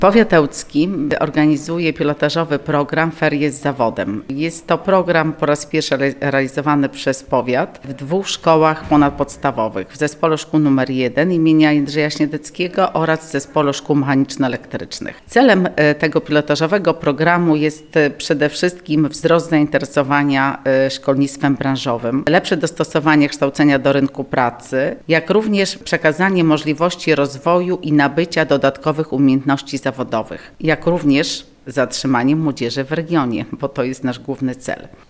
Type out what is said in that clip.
Powiat ełcki organizuje pilotażowy program Ferie z zawodem. Jest to program po raz pierwszy realizowany przez powiat w 2 szkołach ponadpodstawowych. W Zespole Szkół nr 1 imienia Jędrzeja Śniadeckiego oraz w Zespole Szkół Mechaniczno-Elektrycznych. Celem tego pilotażowego programu jest przede wszystkim wzrost zainteresowania szkolnictwem branżowym, lepsze dostosowanie kształcenia do rynku pracy, jak również przekazanie możliwości rozwoju i nabycia dodatkowych umiejętności zawodowych, jak również zatrzymanie młodzieży w regionie, bo to jest nasz główny cel.